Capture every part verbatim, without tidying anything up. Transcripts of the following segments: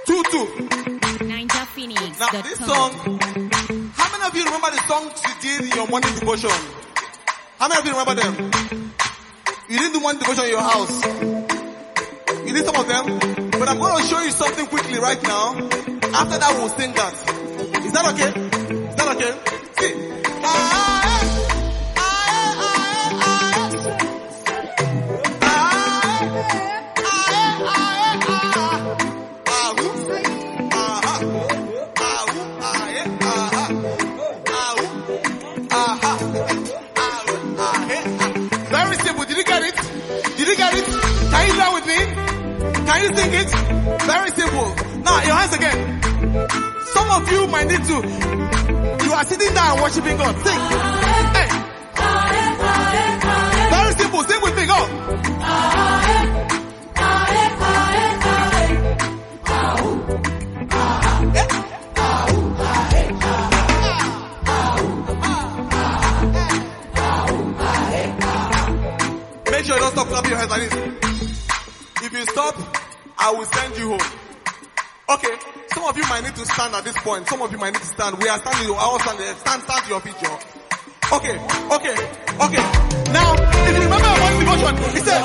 two two. Ninja Phoenix. Now this song, how many of you remember the songs you did in your morning devotion? How many of you remember them? You didn't do morning devotion in your house. You did some of them, but I'm going to show you something quickly right now. After that, we'll sing that. Is that okay? Is that okay? See. Ah, ah, ah, ah, very simple. Did you get it? Did you get it? Can you learn with me? Can you sing it? Very simple. Now, your hands again. Some of you might need to. You are sitting down and worshiping God. Sing. Hey. Very simple. Sing with me. Go. Make sure you don't stop clapping your hands like this. If you stop, I will send you home. Okay, some of you might need to stand at this point. Some of you might need to stand. We are standing. I will stand there. Stand, stand to your feet, Joe. Okay, okay, okay. Now, if you remember our morning devotion, he said,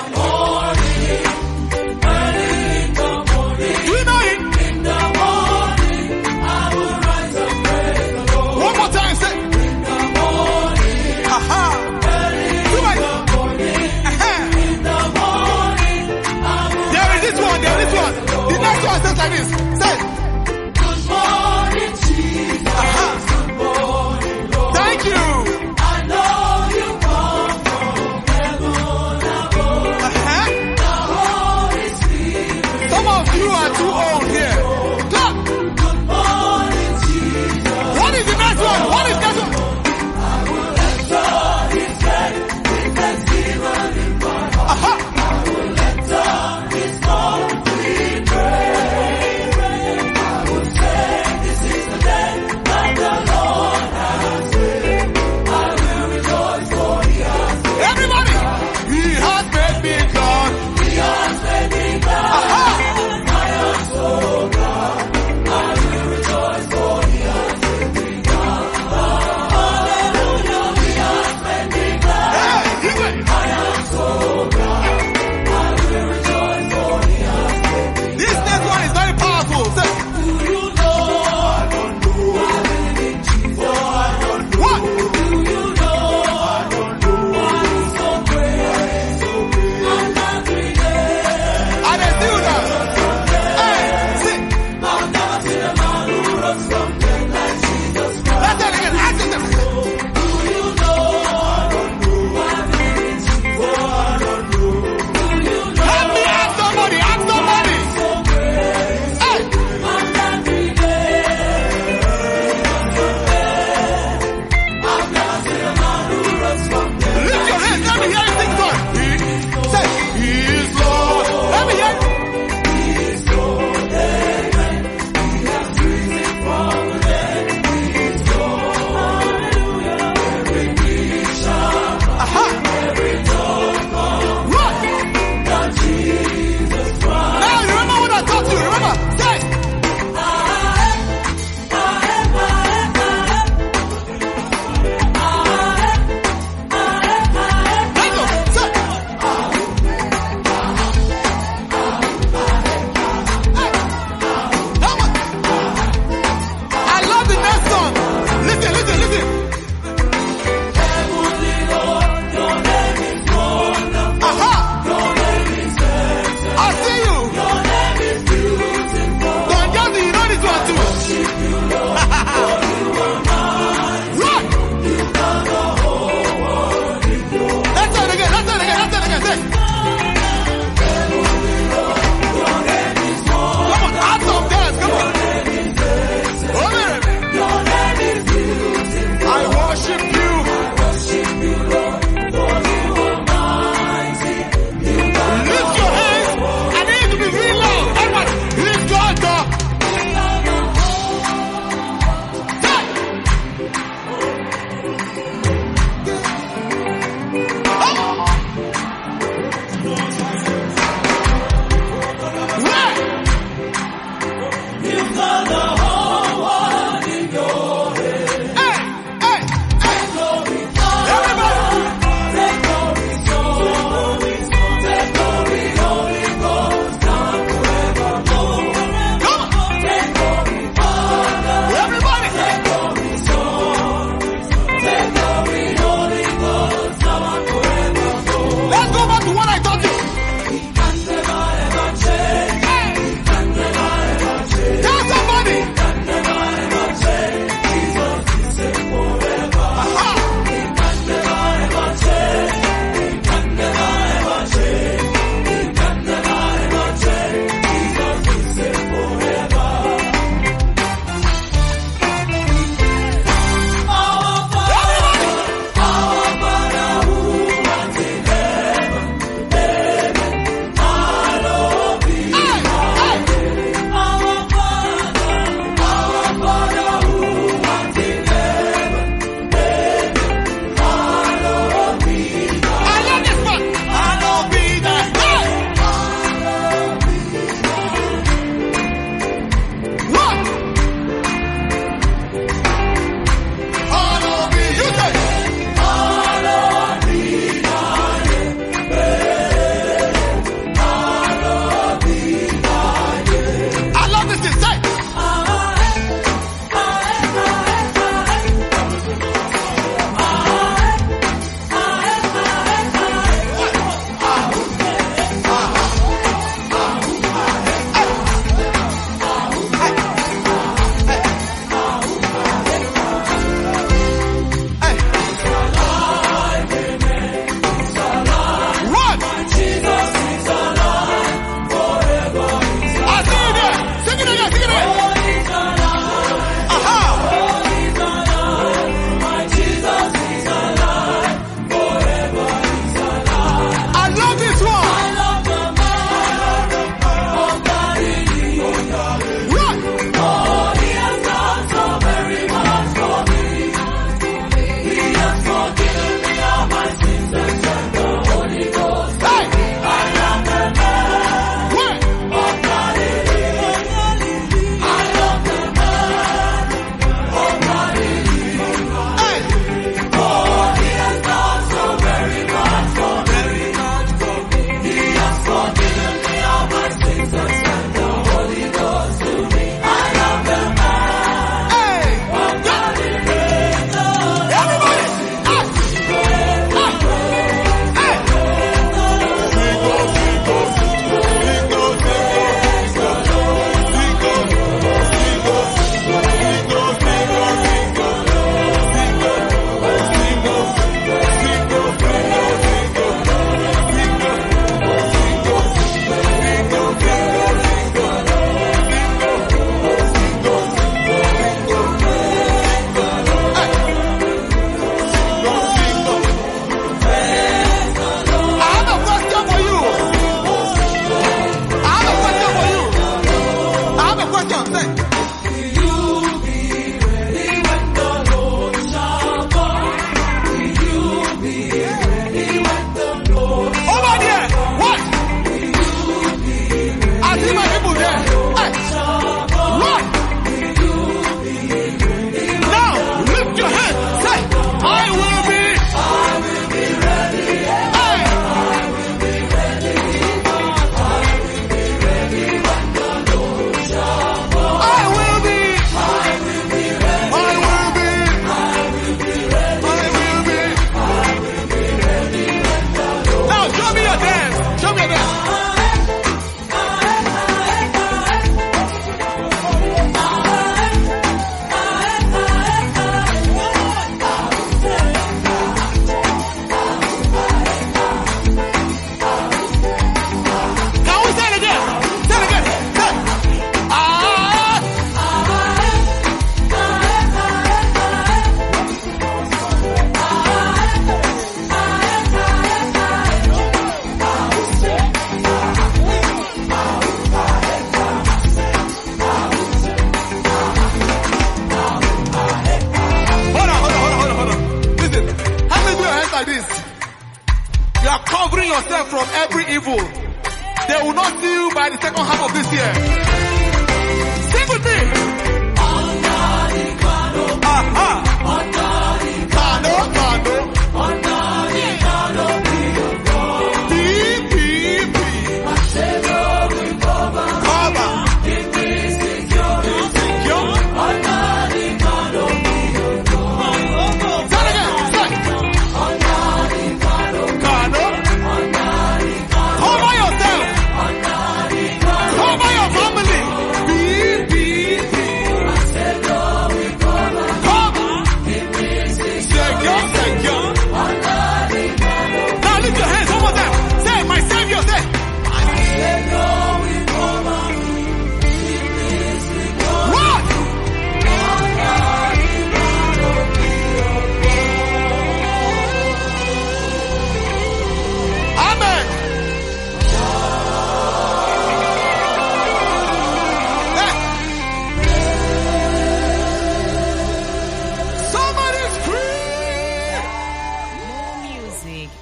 do you know it? In the morning, I will rise and praise the Lord. One more time, say, in the morning, aha. Two in the morning, aha. In the morning, I will there is this one, there is this one. The next one says like this. Say, good morning, Jesus. Uh-huh. Good morning, Lord. Thank you. I know you come from heaven above. Uh-huh. The Holy Spirit. Some of you are too old here. Clap. Good morning, Jesus. What is the next one? What is the next one? I will enter his gate with thanksgiving in my heart. Uh-huh. I will enter his court with praise. I will say, this is the day that the Lord has made. I will rejoice for he has made. Everybody! He has made me glad. He has made me glad. Uh-huh. My soul.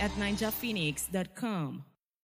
at ninja phoenix dot com.